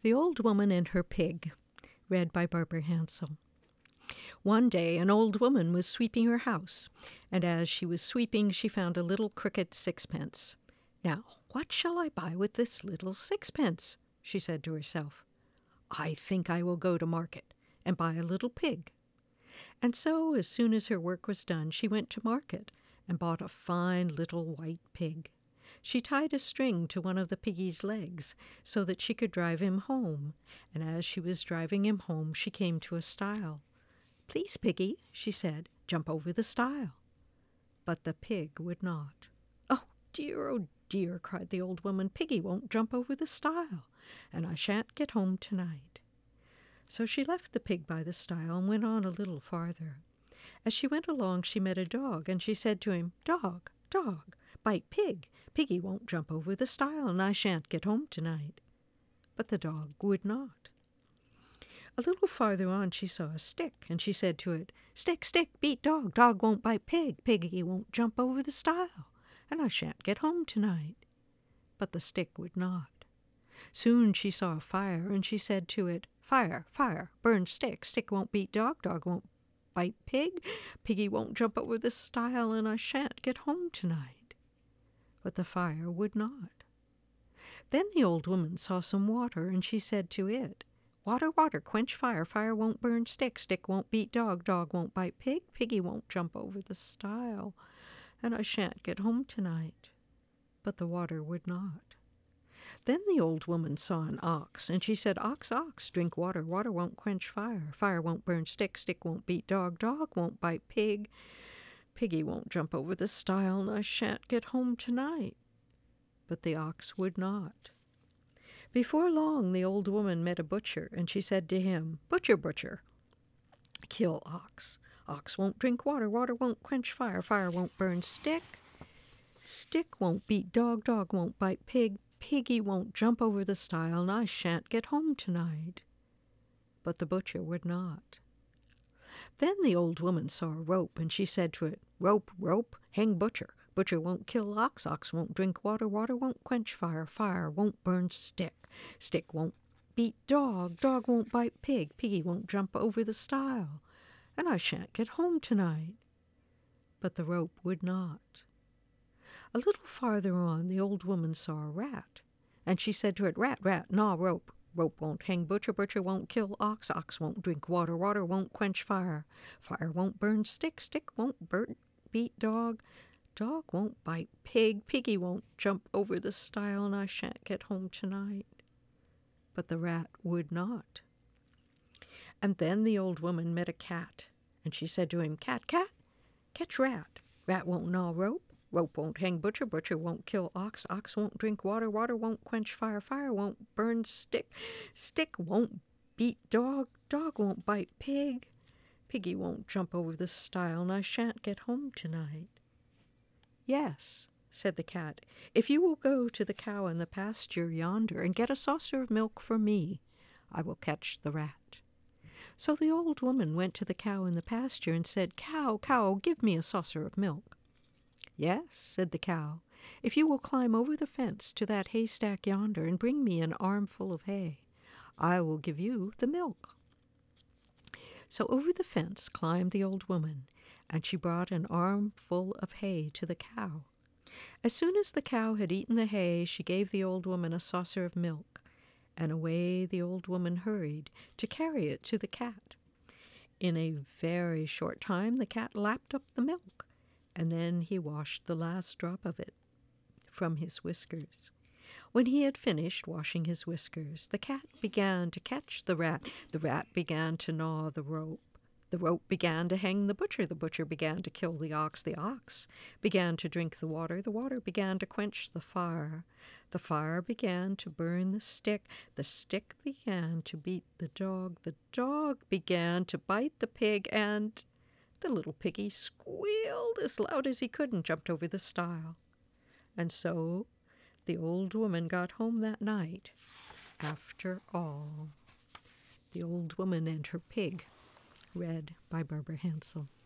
The Old Woman and Her Pig, read by Barbara Hansel. One day an old woman was sweeping her house, and as she was sweeping she found a little crooked sixpence. "Now, what shall I buy with this little sixpence?" she said to herself. "I think I will go to market and buy a little pig." And so, as soon as her work was done, she went to market and bought a fine little white pig. She tied a string to one of the piggy's legs so that she could drive him home, and as she was driving him home she came to a stile. "Please, piggy," she said, "jump over the stile." But the pig would not. Oh dear," cried the old woman, "Piggy won't jump over the stile, and I shan't get home tonight." So she left the pig by the stile and went on a little farther. As she went along she met a dog, and she said to him, "Dog, dog, bite pig. Piggy won't jump over the stile, and I shan't get home tonight." But the dog would not. A little farther on she saw a stick, and she said to it, "Stick, stick, beat dog. Dog won't bite pig. Piggy won't jump over the stile, and I shan't get home tonight." But the stick would not. Soon she saw a fire, and she said to it, "Fire, fire, burn stick. Stick won't beat dog. Dog won't bite pig. Piggy won't jump over the stile, and I shan't get home tonight." But the fire would not. Then the old woman saw some water, and she said to it, "Water, water, quench fire. Fire won't burn stick. Stick won't beat dog. Dog won't bite pig. Piggy won't jump over the stile, and I shan't get home tonight." But the water would not. Then the old woman saw an ox, and she said, "Ox, ox, drink water. Water won't quench fire. Fire won't burn stick. Stick won't beat dog. Dog won't bite pig. Piggy won't jump over the stile, and I shan't get home tonight." But the ox would not. Before long the old woman met a butcher, and she said to him, "Butcher, butcher, kill ox. Ox won't drink water. Water won't quench fire. Fire won't burn stick. Stick won't beat dog. Dog won't bite pig. Piggy won't jump over the stile, and I shan't get home tonight." But the butcher would not. Then the old woman saw a rope, and she said to it, "Rope, rope, hang butcher. Butcher won't kill ox. Ox won't drink water. Water won't quench fire. Fire won't burn stick. Stick won't beat dog. Dog won't bite pig. Piggy won't jump over the stile, and I shan't get home tonight." But the rope would not. A little farther on the old woman saw a rat, and she said to it, "Rat, rat, gnaw rope. Rope won't hang butcher. Butcher won't kill ox. Ox won't drink water. Water won't quench fire. Fire won't burn stick. Stick won't beat dog. Dog won't bite pig. Piggy won't jump over the stile, and I shan't get home tonight." But the rat would not. And then the old woman met a cat, and she said to him, "Cat, cat, catch rat. Rat won't gnaw rope. Rope won't hang butcher. Butcher won't kill ox. Ox won't drink water. Water won't quench fire. Fire won't burn stick. Stick won't beat dog. Dog won't bite pig. Piggy won't jump over the stile, and I shan't get home tonight." "Yes," said the cat, "if you will go to the cow in the pasture yonder and get a saucer of milk for me, I will catch the rat." So the old woman went to the cow in the pasture and said, "Cow, cow, give me a saucer of milk." "Yes," said the cow, "if you will climb over the fence to that haystack yonder and bring me an armful of hay, I will give you the milk." So over the fence climbed the old woman, and she brought an armful of hay to the cow. As soon as the cow had eaten the hay, she gave the old woman a saucer of milk, and away the old woman hurried to carry it to the cat. In a very short time the cat lapped up the milk, and then he washed the last drop of it from his whiskers. When he had finished washing his whiskers, the cat began to catch the rat began to gnaw the rope began to hang the butcher began to kill the ox began to drink the water began to quench the fire began to burn the stick began to beat the dog began to bite the pig, and the little piggy squealed as loud as he could and jumped over the stile. And so the old woman got home that night, after all. The Old Woman and Her Pig, read by Barbara Hansel.